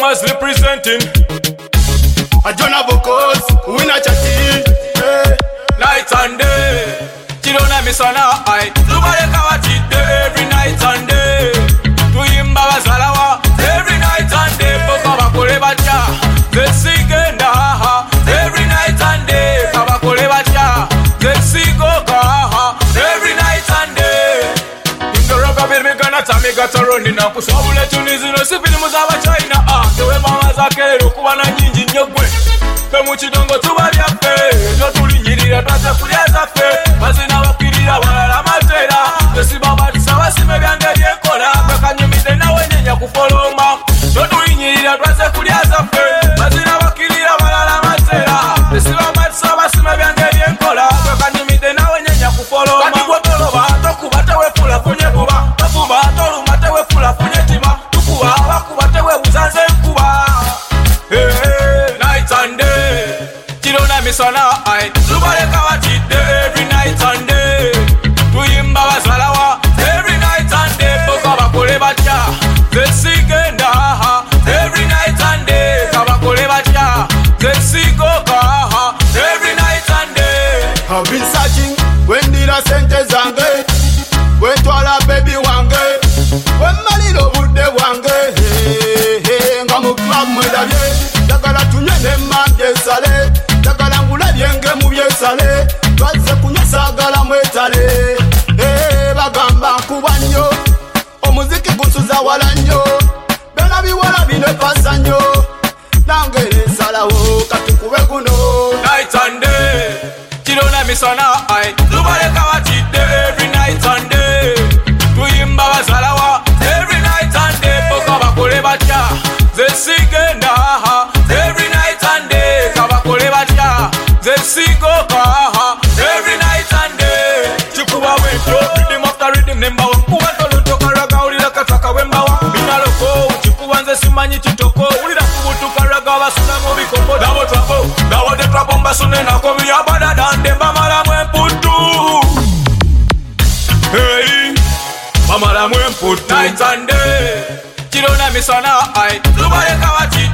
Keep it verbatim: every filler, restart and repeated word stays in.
bombers representing. A Jonah vocals, winner chatting. Hey. Night and day. Chirona misana I. Tubareka wachide every night and day. Tuyimba basalawa every night and day. Poka bakole bacha. Zesigenda ha every night and day. Kabakole bacha. Zesigo ha every night and day. Indoroka birmi kana tami gatoroni na kusabule tunizino sipili muzaba China ah. Tewe mama zakero kuba na nyinji nyogwe. Muchidongo tubali afe no tulinyirira twaze kulyaza fe bazina bakirira balala matera tesiba badisa basime byange byenkola bakanyumide nawe nyenya kufoloma no tulinyirira twaze kulyaza fe bazina bakirira balala matera tesiba badisa basime byange byenkola bakanyumide nawe nyenya kufoloma kati gwotoloba tokubate wefula kunye kuba tofumba tolumate wefula kunye tiba tukuba bakubate webuzanze nkuba hey, hey, night and day. Chirona misana I. Tubareka wachide every night and day. Tuyimba basalawa every night and day. Poka bakole bacha. Zesigenda ha every night and day. Kabakole bacha. Zesigo ha every night and day. I've been searching when did I send the zange? When twala baby wange. When malilo bude wange. Hey hey, ngamu club mwedavye. Dagala tunyene mande sale. Dagala ngula byenge mu byesale. Twaze kunyesa gala mwetale. Eh bagamba kubanyo. Omuziki gusuza walanyo. Bena biwala bine pasanyo. Nangere salawo katukube kuno. Night and day. Chirona misana I. Tubareka wachide every night and day. Tuyimba basalawa every night and day. Poka bakole bacha. Zesigenda ha every night and day. Kabakole bacha. Zesigo ha every night and day. Chikuba wento rhythm after rhythm number one. Kuba tolo karaga ulira kataka wembawa. Binaloko chikuba nze simanyi chitoko. Ulira kubutu karaga basuna mu bikombo. Dawo trouble, dawo de trouble basune na kobi abada dande bamala mwemputu. Hey, bamala mwemputu. Night and day. Chirona misana I. Tubareka wachide